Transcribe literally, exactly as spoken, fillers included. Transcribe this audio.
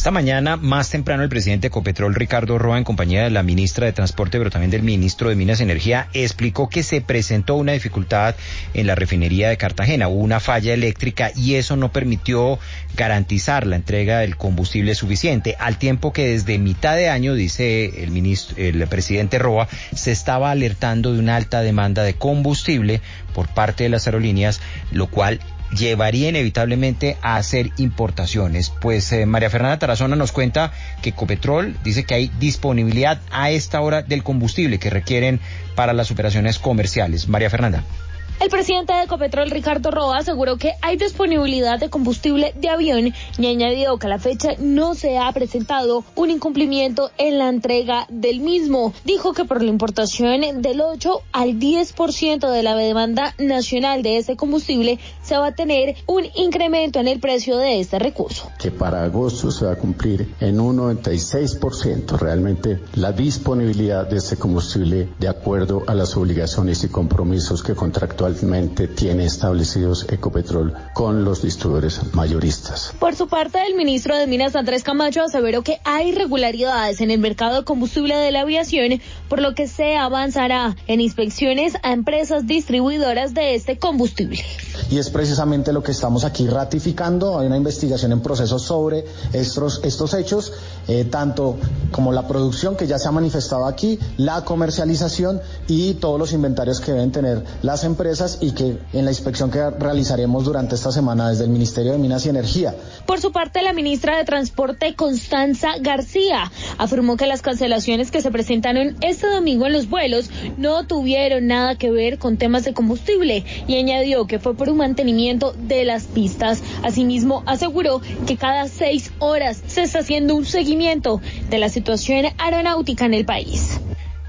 Esta mañana, más temprano, el presidente de Ecopetrol, Ricardo Roa, en compañía de la ministra de Transporte, pero también del ministro de Minas y Energía, explicó que se presentó una dificultad en la refinería de Cartagena. Hubo una falla eléctrica y eso no permitió garantizar la entrega del combustible suficiente, al tiempo que desde mitad de año, dice el ministro, el presidente Roa, se estaba alertando de una alta demanda de combustible por parte de las aerolíneas, lo cual llevaría inevitablemente a hacer importaciones. Pues eh, María Fernanda Tarazona nos cuenta que Ecopetrol dice que hay disponibilidad a esta hora del combustible que requieren para las operaciones comerciales. María Fernanda. El presidente de Ecopetrol, Ricardo Roa, aseguró que hay disponibilidad de combustible de avión y añadió que a la fecha no se ha presentado un incumplimiento en la entrega del mismo. Dijo que por la importación del ocho al diez por ciento de la demanda nacional de este combustible se va a tener un incremento en el precio de este recurso. Que para agosto se va a cumplir en un noventa y seis por ciento realmente la disponibilidad de este combustible de acuerdo a las obligaciones y compromisos que contractualmente tiene establecidos Ecopetrol con los distribuidores mayoristas. Por su parte, el ministro de Minas, Andrés Camacho, aseveró que hay irregularidades en el mercado de combustible de la aviación, por lo que se avanzará en inspecciones a empresas distribuidoras de este combustible. Y es precisamente lo que estamos aquí ratificando. Hay una investigación en proceso sobre estos, estos hechos, eh, tanto como la producción que ya se ha manifestado aquí, la comercialización y todos los inventarios que deben tener las empresas, y que en la inspección que realizaremos durante esta semana desde el Ministerio de Minas y Energía. Por su parte, la ministra de Transporte, Constanza García, afirmó que las cancelaciones que se presentaron este domingo en los vuelos no tuvieron nada que ver con temas de combustible y añadió que fue por un mantenimiento de las pistas. Asimismo, aseguró que cada seis horas se está haciendo un seguimiento de la situación aeronáutica en el país.